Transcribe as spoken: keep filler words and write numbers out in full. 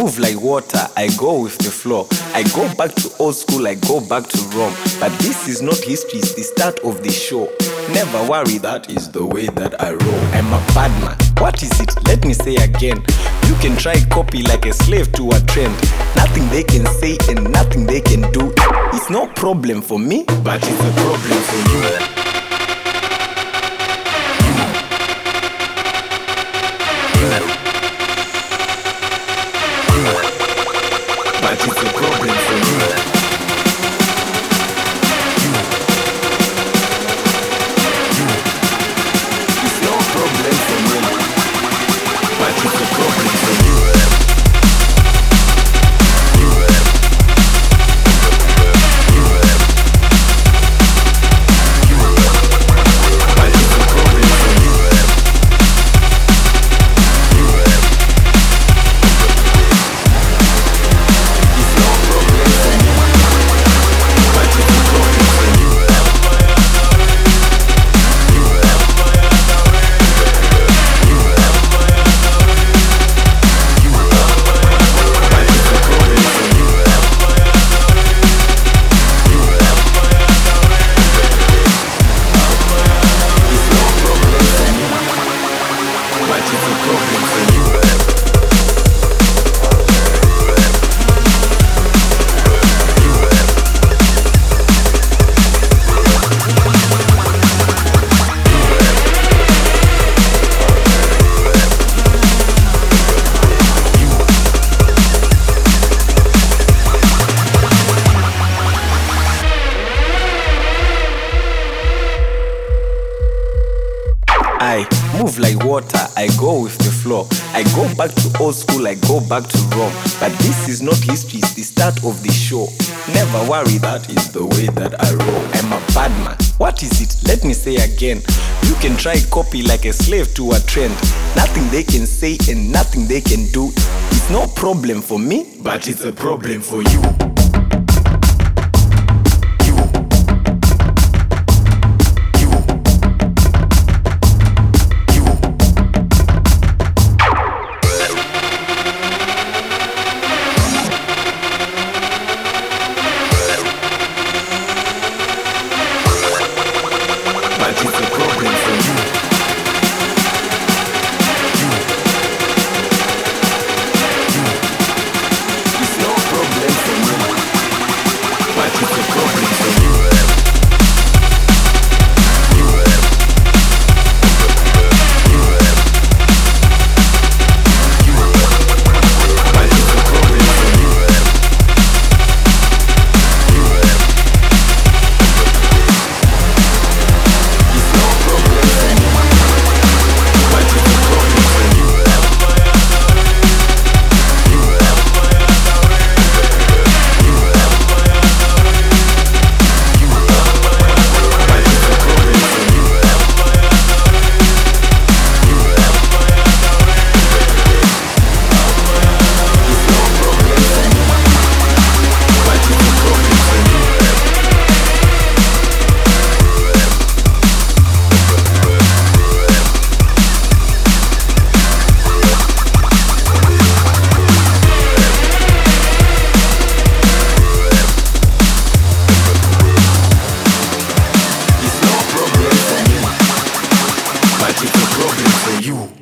move like water, I go with the flow. I go back to old school, I go back to Rome. But this is not history, it's the start of the show. Never worry, that is the way that I roll. I'm a bad man. What is it? Let me say again. You can try copy like a slave to a trend. Nothing they can say and nothing they can do. It's no problem for me, but it's a problem for you. But it's a problem for you. It's no problem for me. But it's a problem for you. I move like water, I go with the flow. I go back to old school, I go back to Rome. But this is not history, it's the start of the show. Never worry, that is the way that I roll. I'm a bad man. What is it? Let me say again. You can try copy like a slave to a trend. Nothing they can say and nothing they can do. It's no problem for me, but it's a problem for you. It's a problem for you.